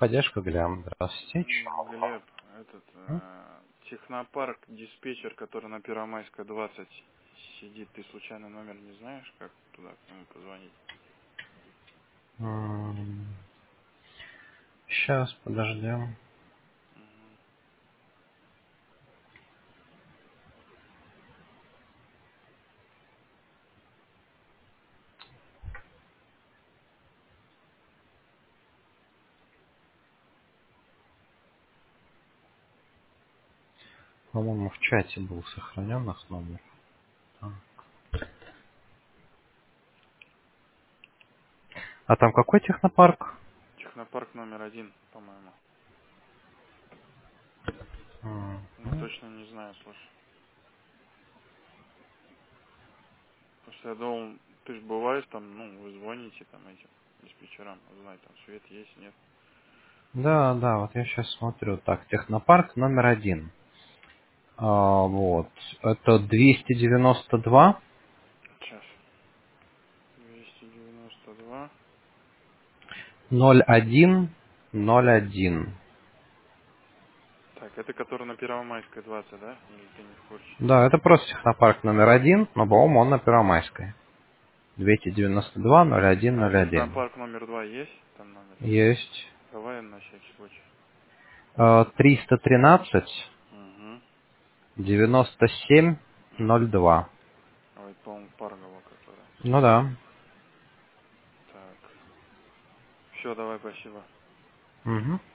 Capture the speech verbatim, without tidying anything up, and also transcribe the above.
Поддержка Глям. Здравствуйте. М, Глеб, этот М? э, технопарк диспетчер, который на Первомайская двадцать сидит, ты случайно номер не знаешь, как туда к нему позвонить? М, Сейчас, подождем. Мгм. По-моему, в чате был сохранен наш номер. А А там какой технопарк? Технопарк номер один, по-моему. М, Ну, точно не знаю, слушай. Просто я думал, ты же бываешь там, ну, вы звоните там этим диспетчерам, узнать, там свет есть, нет. Да, да, вот я сейчас смотрю. Так, технопарк номер один. А, вот. Это двести девяносто два Сейчас. двести девяносто два. ноль один ноль один. Так, это который на Первомайской двадцать, да? Или ты не в курсе? Да, это просто технопарк номер один, но, по-моему, он на Первомайской. двести девяносто два ноль один А ноль один. технопарк номер два есть там номер? Есть. Давай на всякий случай. Э, триста тринадцать Угу. девяносто семь ноль Угу. два. А это, по-моему, Паргова, которая. Ну да. Так. Все, давай, спасибо. Угу.